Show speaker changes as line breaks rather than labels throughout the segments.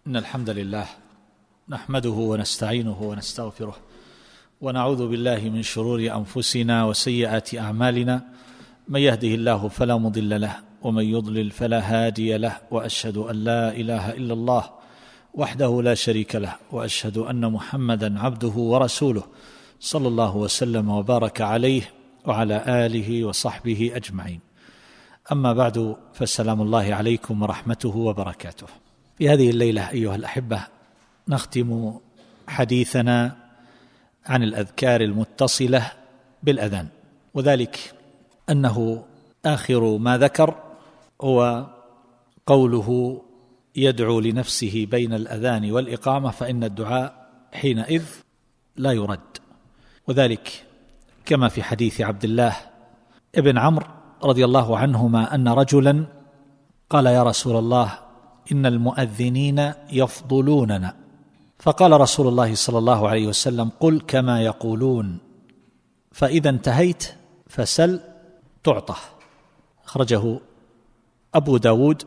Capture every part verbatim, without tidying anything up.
إن الحمد لله نحمده ونستعينه ونستغفره ونعوذ بالله من شرور أنفسنا وسيئات أعمالنا. من يهده الله فلا مضل له ومن يضلل فلا هادي له، وأشهد أن لا إله إلا الله وحده لا شريك له، وأشهد أن محمدا عبده ورسوله صلى الله وسلم وبارك عليه وعلى آله وصحبه أجمعين. أما بعد، فالسلام الله عليكم ورحمته وبركاته. في هذه الليلة أيها الأحبة نختم حديثنا عن الأذكار المتصلة بالأذان، وذلك أنه آخر ما ذكر هو قوله يدعو لنفسه بين الأذان والإقامة فإن الدعاء حينئذ لا يرد، وذلك كما في حديث عبد الله ابن عمرو رضي الله عنهما أن رجلا قال: يا رسول الله، إن المؤذنين يفضلوننا. فقال رسول الله صلى الله عليه وسلم: قل كما يقولون، فإذا انتهيت فسل تعطه. أخرجه أبو داود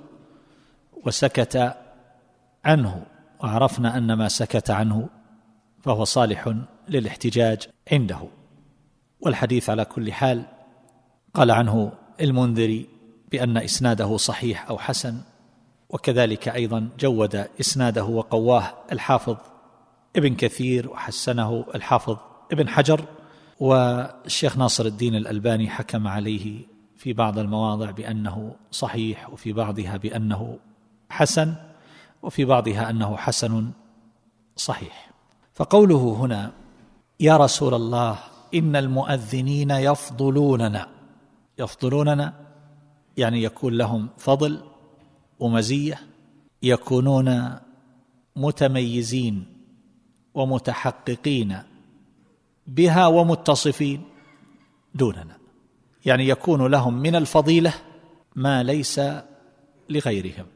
وسكت عنه، وعرفنا أن ما سكت عنه فهو صالح للاحتجاج عنده. والحديث على كل حال قال عنه المنذري بأن إسناده صحيح أو حسن، وكذلك أيضا جود إسناده وقواه الحافظ ابن كثير وحسنه الحافظ ابن حجر، والشيخ ناصر الدين الألباني حكم عليه في بعض المواضع بأنه صحيح، وفي بعضها بأنه حسن، وفي بعضها أنه حسن صحيح. فقوله هنا يا رسول الله إن المؤذنين يفضلوننا، يفضلوننا يعني يكون لهم فضل ومزية، يكونون متميزين ومتحققين بها ومتصفين دوننا، يعني يكون لهم من الفضيلة ما ليس لغيرهم.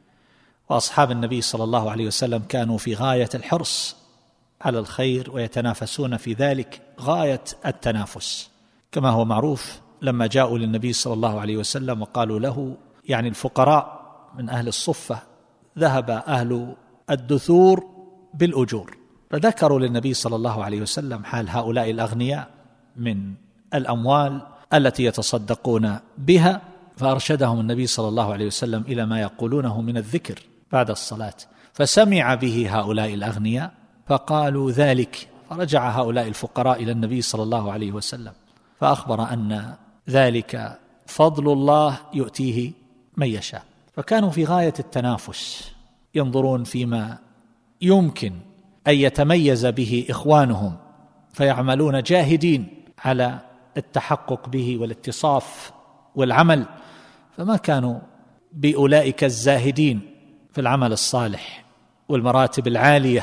وأصحاب النبي صلى الله عليه وسلم كانوا في غاية الحرص على الخير ويتنافسون في ذلك غاية التنافس، كما هو معروف لما جاءوا للنبي صلى الله عليه وسلم وقالوا له، يعني الفقراء من أهل الصفة، ذهب أهل الدثور بالأجور، فذكروا للنبي صلى الله عليه وسلم حال هؤلاء الأغنياء من الأموال التي يتصدقون بها، فأرشدهم النبي صلى الله عليه وسلم إلى ما يقولونه من الذكر بعد الصلاة، فسمع به هؤلاء الأغنياء فقالوا ذلك، فرجع هؤلاء الفقراء إلى النبي صلى الله عليه وسلم فأخبر أن ذلك فضل الله يؤتيه من يشاء. فكانوا في غاية التنافس، ينظرون فيما يمكن أن يتميز به إخوانهم فيعملون جاهدين على التحقق به والاتصاف والعمل، فما كانوا بأولئك الزاهدين في العمل الصالح والمراتب العالية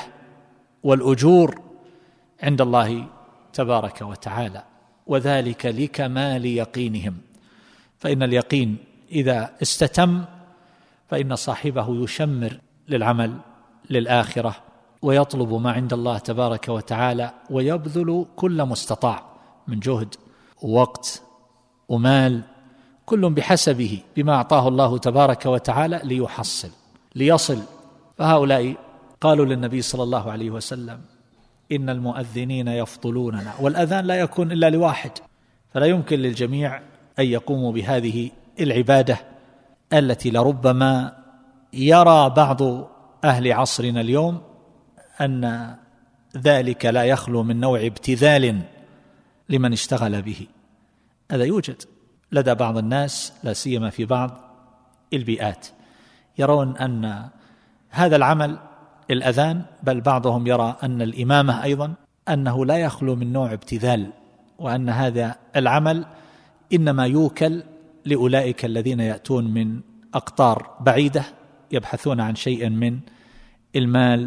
والأجور عند الله تبارك وتعالى، وذلك لكمال يقينهم. فإن اليقين إذا استتم فإن صاحبه يشمر للعمل للآخرة ويطلب ما عند الله تبارك وتعالى، ويبذل كل مستطاع من جهد ووقت ومال، كل بحسبه بما أعطاه الله تبارك وتعالى ليحصل ليصل. فهؤلاء قالوا للنبي صلى الله عليه وسلم إن المؤذنين يفضلوننا، والأذان لا يكون إلا لواحد، فلا يمكن للجميع أن يقوموا بهذه العبادة التي لربما يرى بعض أهل عصرنا اليوم أن ذلك لا يخلو من نوع ابتذال لمن اشتغل به. هذا يوجد لدى بعض الناس، لا سيما في بعض البيئات، يرون أن هذا العمل الأذان، بل بعضهم يرى أن الإمامة أيضا، أنه لا يخلو من نوع ابتذال، وأن هذا العمل إنما يوكل لأولئك الذين يأتون من أقطار بعيدة يبحثون عن شيء من المال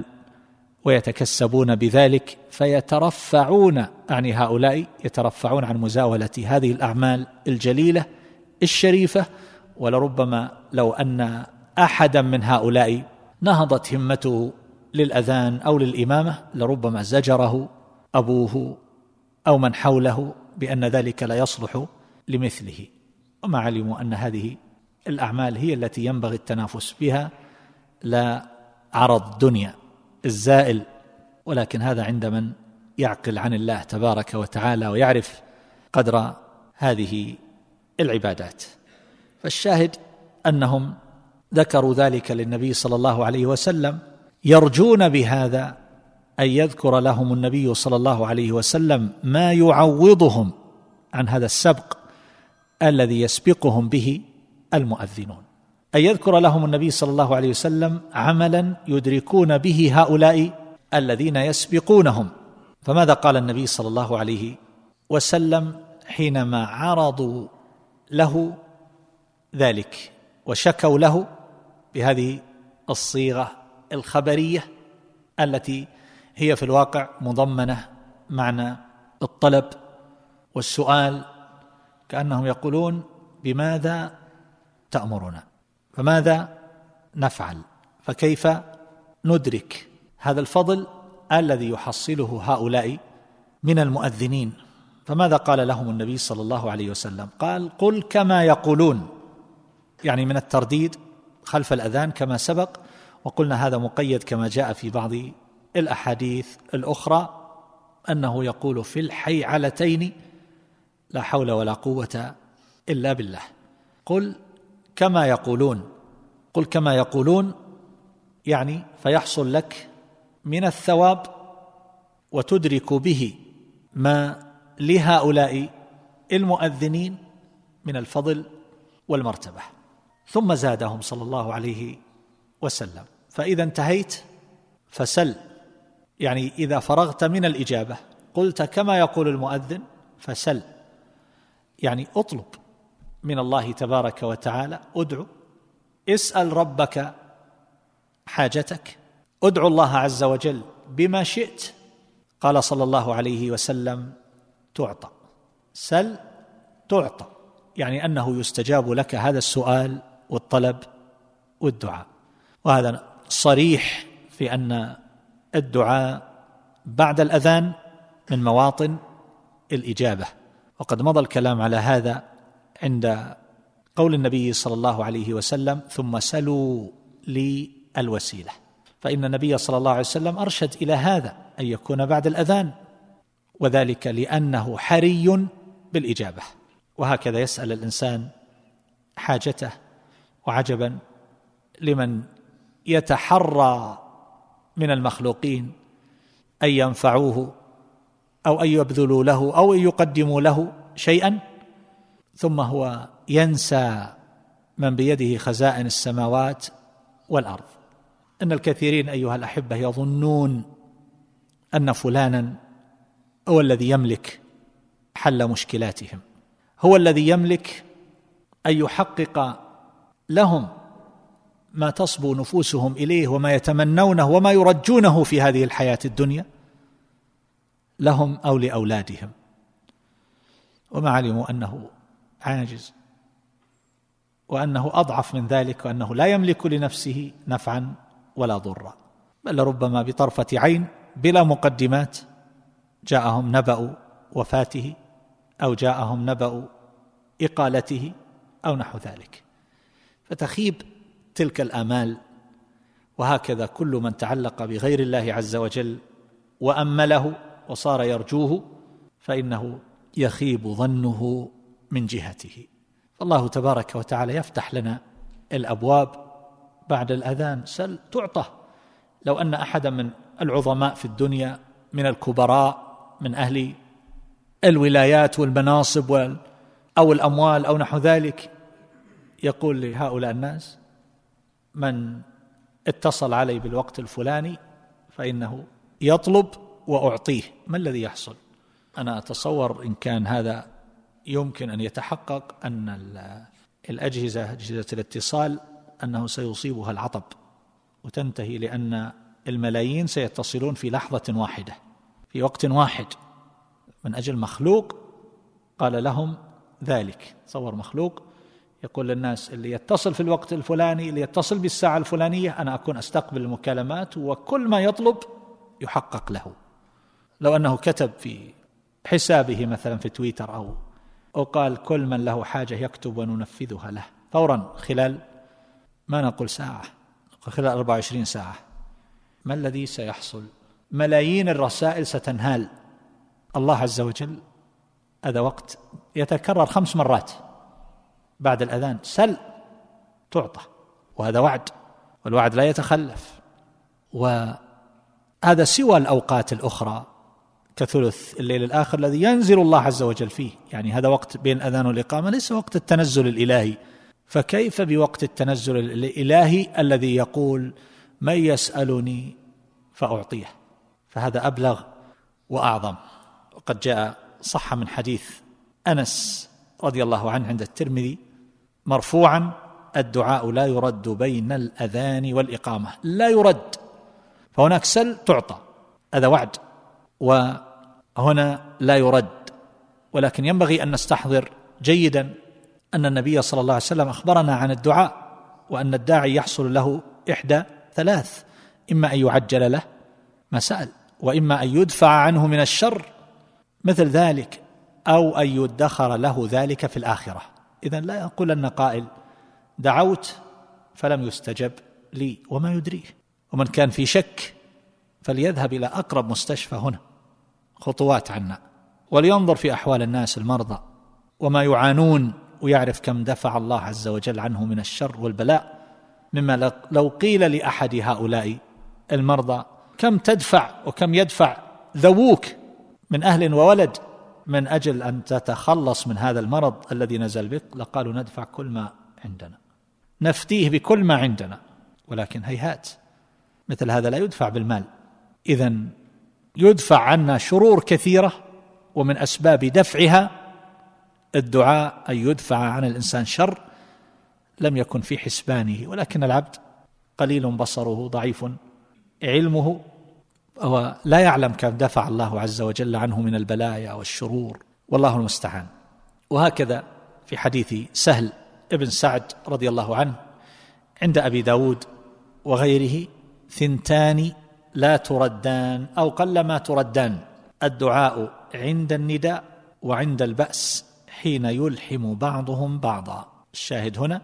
ويتكسبون بذلك، فيترفعون، يعني هؤلاء يترفعون عن مزاولة هذه الأعمال الجليلة الشريفة. ولربما لو أن أحدا من هؤلاء نهضت همته للأذان أو للإمامة لربما زجره أبوه أو من حوله بأن ذلك لا يصلح لمثله، وما علموا أن هذه الأعمال هي التي ينبغي التنافس بها لا عرض الدنيا الزائل، ولكن هذا عند من يعقل عن الله تبارك وتعالى ويعرف قدر هذه العبادات. فالشاهد أنهم ذكروا ذلك للنبي صلى الله عليه وسلم يرجون بهذا أن يذكر لهم النبي صلى الله عليه وسلم ما يعوضهم عن هذا السبق الذي يسبقهم به المؤذنون، أن يذكر لهم النبي صلى الله عليه وسلم عملا يدركون به هؤلاء الذين يسبقونهم. فماذا قال النبي صلى الله عليه وسلم حينما عرضوا له ذلك وشكوا له بهذه الصيغة الخبرية التي هي في الواقع مضمنة معنى الطلب والسؤال، كأنهم يقولون بماذا تأمرنا؟ فماذا نفعل؟ فكيف ندرك هذا الفضل الذي يحصله هؤلاء من المؤذنين؟ فماذا قال لهم النبي صلى الله عليه وسلم؟ قال: قل كما يقولون، يعني من الترديد خلف الأذان كما سبق، وقلنا هذا مقيد كما جاء في بعض الأحاديث الأخرى أنه يقول في الحيعلتين لا حول ولا قوة إلا بالله. قل كما يقولون، قل كما يقولون يعني فيحصل لك من الثواب وتدرك به ما لهؤلاء المؤذنين من الفضل والمرتبة. ثم زادهم صلى الله عليه وسلم: فإذا انتهيت فسل، يعني إذا فرغت من الإجابة قلت كما يقول المؤذن فسل، يعني اطلب من الله تبارك وتعالى، ادعو، اسأل ربك حاجتك، ادعو الله عز وجل بما شئت. قال صلى الله عليه وسلم: تعطى، سل تعطى، يعني أنه يستجاب لك هذا السؤال والطلب والدعاء. وهذا صريح في أن الدعاء بعد الأذان من مواطن الإجابة، وقد مضى الكلام على هذا عند قول النبي صلى الله عليه وسلم: ثم سلوا لي الوسيلة. فإن النبي صلى الله عليه وسلم أرشد إلى هذا أن يكون بعد الأذان، وذلك لأنه حري بالإجابة. وهكذا يسأل الإنسان حاجته، وعجبا لمن يتحرى من المخلوقين أن ينفعوه أو أن يبذلوا له أو أن يقدموا له شيئا، ثم هو ينسى من بيده خزائن السماوات والأرض. إن الكثيرين أيها الأحبة يظنون أن فلانا هو الذي يملك حل مشكلاتهم، هو الذي يملك أن يحقق لهم ما تصبو نفوسهم إليه وما يتمنونه وما يرجونه في هذه الحياة الدنيا لهم أو لأولادهم، وما علموا أنه عاجز، وأنه أضعف من ذلك، وأنه لا يملك لنفسه نفعا ولا ضرا، بل ربما بطرفة عين بلا مقدمات جاءهم نبأ وفاته أو جاءهم نبأ إقالته أو نحو ذلك، فتخيب تلك الآمال. وهكذا كل من تعلق بغير الله عز وجل وأمله وصار يرجوه فإنه يخيب ظنه من جهته. فالله تبارك وتعالى يفتح لنا الأبواب بعد الأذان: سل تعطى. لو أن أحدا من العظماء في الدنيا من الكبراء من أهل الولايات والمناصب وال أو الأموال أو نحو ذلك يقول لهؤلاء الناس: من اتصل علي بالوقت الفلاني فإنه يطلب وأعطيه، ما الذي يحصل؟ أنا أتصور إن كان هذا يمكن أن يتحقق أن الأجهزة أجهزة الاتصال أنه سيصيبها العطب وتنتهي، لأن الملايين سيتصلون في لحظة واحدة في وقت واحد من أجل مخلوق قال لهم ذلك. تصور مخلوق يقول للناس: اللي يتصل في الوقت الفلاني، اللي يتصل بالساعة الفلانية، أنا أكون أستقبل المكالمات وكل ما يطلب يحقق له. لو أنه كتب في حسابه مثلا في تويتر أو أو قال: كل من له حاجة يكتب وننفذها له فورا، خلال ما نقول ساعة، خلال أربعة وعشرين ساعة ما الذي سيحصل؟ ملايين الرسائل ستنهال. الله عز وجل هذا وقت يتكرر خمس مرات بعد الأذان: سل تعطى. وهذا وعد، والوعد لا يتخلف. وهذا سوى الأوقات الأخرى كثلث الليل الآخر الذي ينزل الله عز وجل فيه، يعني هذا وقت بين الأذان والإقامة، ليس وقت التنزل الإلهي. فكيف بوقت التنزل الإلهي الذي يقول: من يسألني فأعطيه؟ فهذا أبلغ وأعظم. وقد جاء صح من حديث أنس رضي الله عنه عند الترمذي مرفوعا: الدعاء لا يرد بين الأذان والإقامة، لا يرد. فهناك سل تعطى، هذا وعد، وهنا لا يرد. ولكن ينبغي أن نستحضر جيدا أن النبي صلى الله عليه وسلم أخبرنا عن الدعاء، وأن الداعي يحصل له إحدى ثلاث: إما أن يعجل له ما سأل، وإما أن يدفع عنه من الشر مثل ذلك، أو أن يدخر له ذلك في الآخرة. إذن لا يقول أن قائل: دعوت فلم يستجب لي، وما يدريه. ومن كان في شك فليذهب إلى أقرب مستشفى هنا خطوات عنا، ولينظر في أحوال الناس المرضى وما يعانون، ويعرف كم دفع الله عز وجل عنه من الشر والبلاء، مما لو قيل لأحد هؤلاء المرضى: كم تدفع وكم يدفع ذووك من أهل وولد من أجل أن تتخلص من هذا المرض الذي نزل بك، لقالوا: ندفع كل ما عندنا، نفتيه بكل ما عندنا. ولكن هيهات، مثل هذا لا يدفع بالمال. إذن يدفع عنا شرور كثيرة، ومن أسباب دفعها الدعاء أن يدفع عن الإنسان شر لم يكن في حسبانه. ولكن العبد قليل بصره ضعيف علمه، هو لا يعلم كم دفع الله عز وجل عنه من البلايا والشرور، والله المستعان. وهكذا في حديث سهل ابن سعد رضي الله عنه عند أبي داود وغيره: ثنتان لا تردان أو قلما تردان: الدعاء عند النداء وعند البأس حين يلحم بعضهم بعضا. الشاهد هنا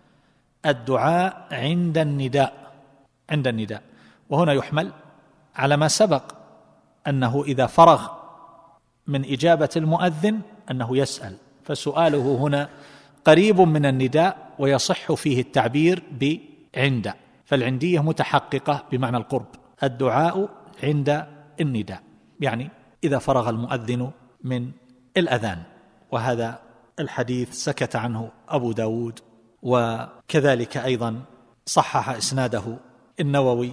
الدعاء عند النداء، عند النداء. وهنا يحمل على ما سبق أنه إذا فرغ من إجابة المؤذن أنه يسأل، فسؤاله هنا قريب من النداء، ويصح فيه التعبير بعند، فالعندية متحققة بمعنى القرب. الدعاء عند النداء يعني إذا فرغ المؤذن من الأذان. وهذا الحديث سكت عنه أبو داود، وكذلك أيضا صحح إسناده النووي،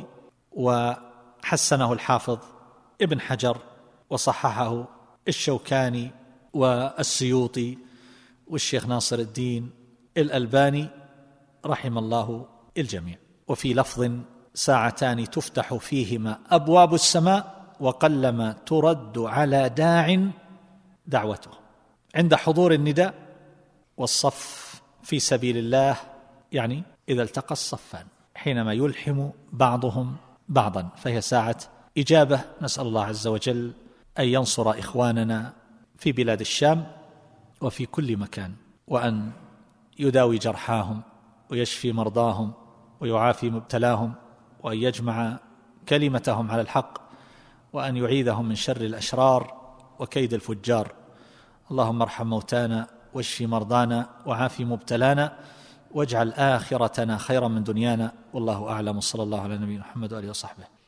وحسنه الحافظ ابن حجر، وصححه الشوكاني والسيوطي والشيخ ناصر الدين الألباني رحم الله الجميع. وفي لفظ: ساعتان تفتح فيهما أبواب السماء وقلما ترد على داع دعوته. عند حضور النداء والصف في سبيل الله، يعني إذا التقى الصفان، حينما يلحم بعضهم بعضا، فهي ساعة إجابة. نسأل الله عز وجل أن ينصر إخواننا في بلاد الشام وفي كل مكان، وأن يداوي جرحاهم ويشفي مرضاهم ويعافي مبتلاهم، وأن يجمع كلمتهم على الحق، وأن يعيذهم من شر الأشرار وكيد الفجار. اللهم ارحم موتانا واشف مرضانا وعافي مبتلانا، واجعل آخرتنا خيرا من دنيانا. والله أعلم. صلى الله على نبينا محمد وآله وصحبه.